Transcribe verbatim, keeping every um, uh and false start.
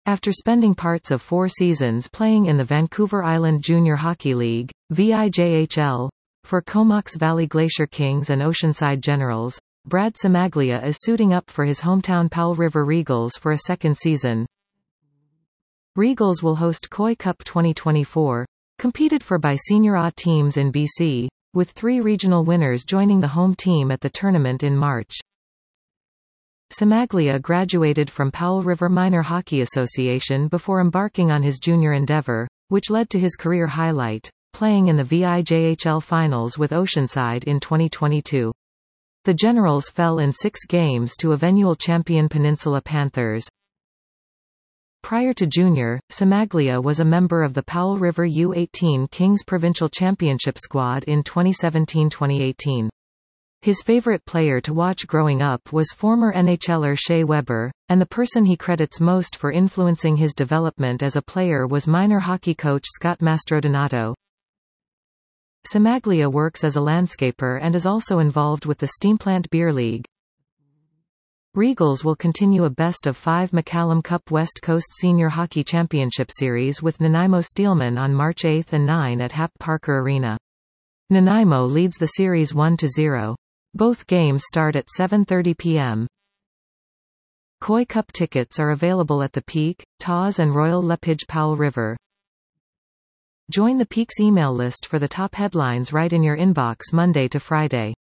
After spending parts of four seasons playing in the Vancouver Island Junior Hockey League, V I J H L, for Comox Valley Glacier Kings and Oceanside Generals, Brad Cimaglia is suiting up for his hometown Powell River Regals for a second season. Regals will host Koi Cup twenty twenty-four, competed for by Senior A teams in B C, with three regional winners joining the home team at the tournament in March. Cimaglia graduated from Powell River Minor Hockey Association before embarking on his junior endeavor, which led to his career highlight, playing in the V I J H L Finals with Oceanside in twenty twenty-two. The Generals fell in six games to eventual champion Peninsula Panthers. Prior to junior, Cimaglia was a member of the Powell River U eighteen Kings Provincial Championship squad in twenty seventeen twenty eighteen. His favorite player to watch growing up was former NHLer Shea Weber, and the person he credits most for influencing his development as a player was minor hockey coach Scott Mastrodonato. Cimaglia works as a landscaper and is also involved with the Steamplant Beer League. Regals will continue a best-of-five McCallum Cup West Coast Senior Hockey Championship Series with Nanaimo Steelmen on March eighth and ninth at Hap Parker Arena. Nanaimo leads the series one to zero. Both games start at seven thirty p m Koi Cup tickets are available at the Peak, Taws and Royal LePage Powell River. Join the Peak's email list for the top headlines right in your inbox Monday to Friday.